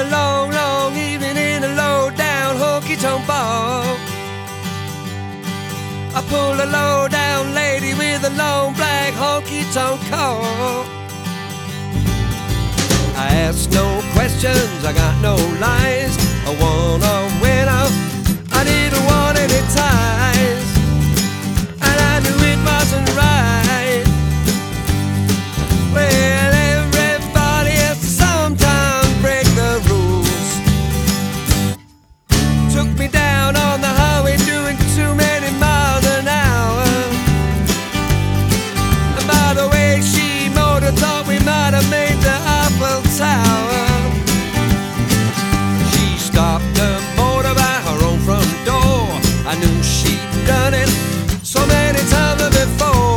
a long, long evening in a low-down honky-tonk bar. I pulled a low-down lady with a long black honky-tonk car. I asked no questions, I got no lies. I want a winner,